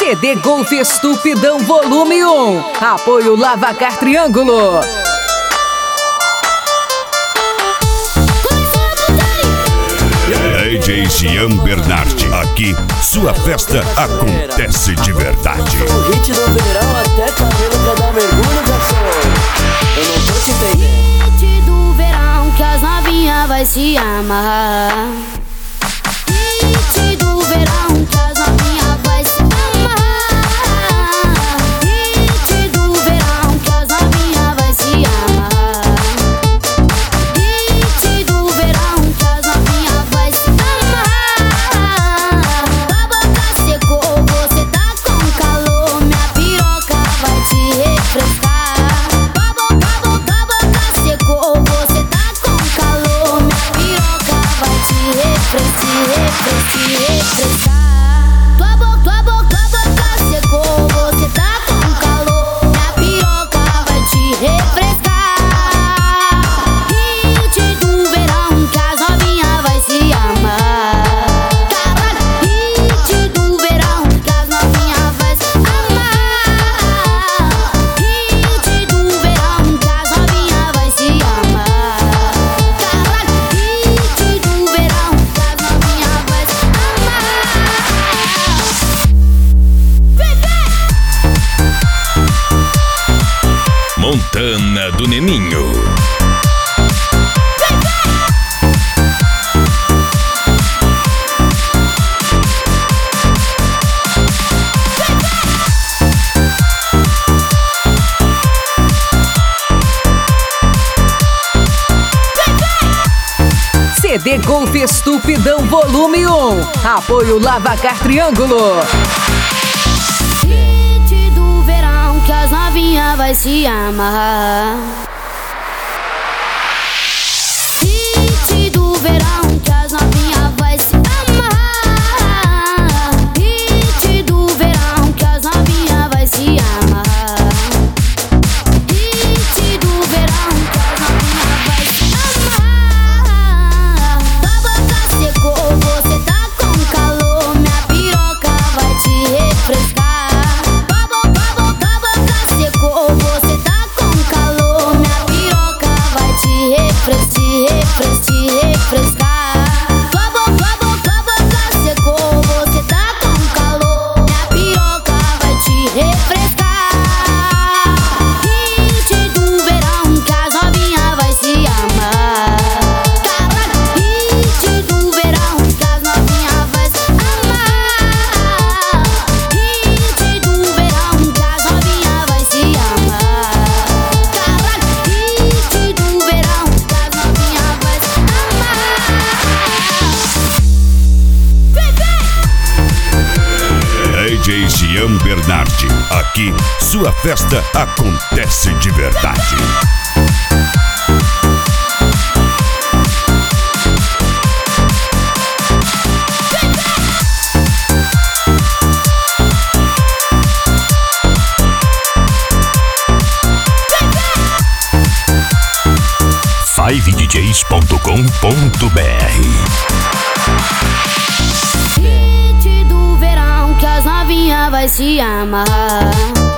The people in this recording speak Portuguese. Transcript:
CD Golf Estupidão Volume 1. Apoio Lavacar Triângulo. DJ Jean Bernardi, aqui sua festa acontece de verdade. O hit do verão até cabelo pra dar mergulho, garçom. Eu não tô te entendendo. Hit do verão que as novinhas vai se amarrar. Hit do verão que as novinhas vai se amarrar. Hit do verão que as novinhas vai se amarrar. Hit do verão que as novinhas vai se amarrar. Tua boca secou, você tá com calor, minha piroca vai te refrescar. Tua boca secou, você tá com calor, minha piroca vai te refrescar. Tua boca secou, você tá com calor, minha piroca vai te refrescar. Hit do verão que as novinhas vai se amar. Caralho, hit do verão que as novinhas vai se amar. Hit do verão que as novinhas vai se amar. Caralho, hit do verão que as novinhas vai se amar. Montana do Neninho. CD Golf Estupidão Volume 1. Apoio Lavacar Triângulo. Hit do verão que as novinhas vai se amarrar. Hit do verão que as novinhas vai se amarrar. Hit do verão que as novinhas vai se amarrar. Hit do verão que as novinhas vai se amarrar. Tua boca secou, você tá com calor, minha piroca vai te refrescar. Tua boca secou, você tá com calor, minha piroca vai te refrescar. Tua boca secou, você tá com calor, minha piroca vai te refrescar. Hit do verão que as novinhas vai se amar. Caralho, hit do verão que as novinhas vai se amar. Hit do verão que as novinhas vai se amar. Caralho, hit do verão que as novinhas vai se amar. DJ Jean Bernardi, aqui sua festa acontece de verdade. fivedjs.com.br. Hit do verão que as novinhas vai se amarrar.